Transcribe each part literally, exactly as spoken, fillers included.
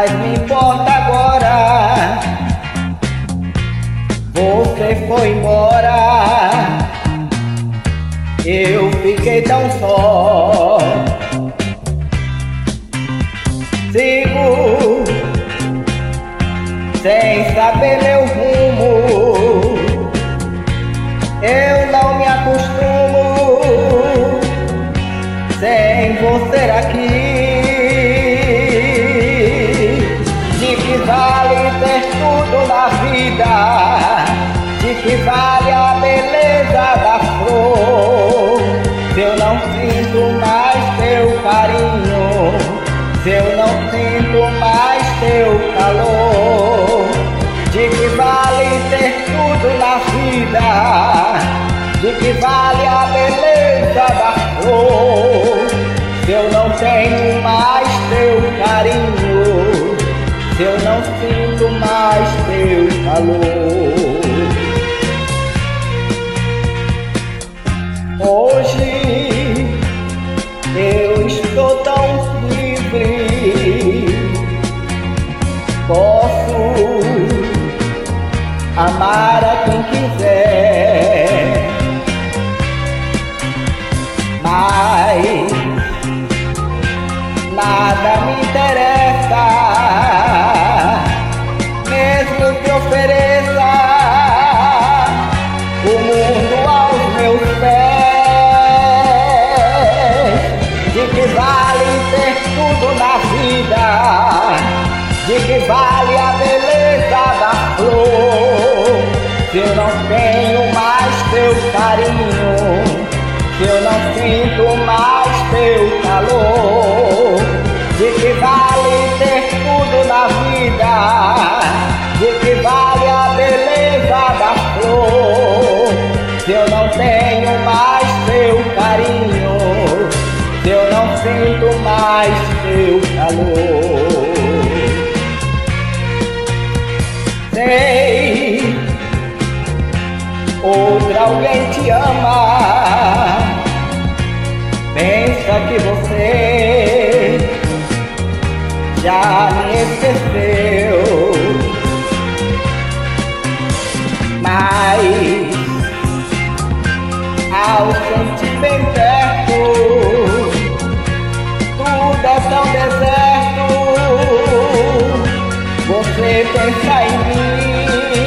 mas me importa agora. Você foi embora, eu fiquei tão só. Sigo sem saber meu rumo, eu não me acostumo sem você aqui. De que vale ter tudo na vida? De que vale a beleza da flor? Se eu não sinto mais teu carinho, se eu não sinto mais teu calor. De que vale ter tudo na vida? De que vale a beleza da flor? Se eu não tenho mais teu carinho, se eu não sinto mais teu calor. Hoje eu estou tão livre, posso amar a quem quiser, mas nada me interessa, mesmo que ofereça o mundo aos meus pés. De que vale ter tudo na vida? De que vale a beleza da flor? Se eu não tenho mais teu carinho, se eu não sinto mais teu calor. De que vale ter tudo na vida? De que vale a beleza da flor? Se eu não tenho mais teu carinho, se eu não sinto mais teu calor. Sei, outra alguém te ama, pensa que você já me esqueceu, mas ao sentir bem perto, tudo é tão deserto. Você pensa em mim.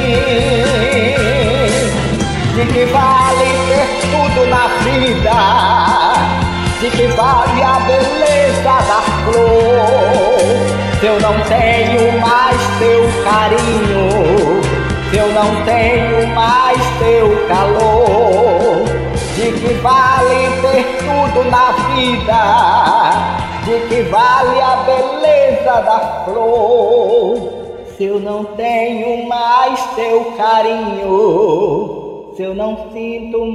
De que vale ter tudo na vida? De que vale a beleza da flor? Se eu não tenho mais teu carinho, se eu não tenho mais teu calor. De que vale ter tudo na vida? De que vale a beleza da flor? Se eu não tenho mais teu carinho, se eu não sinto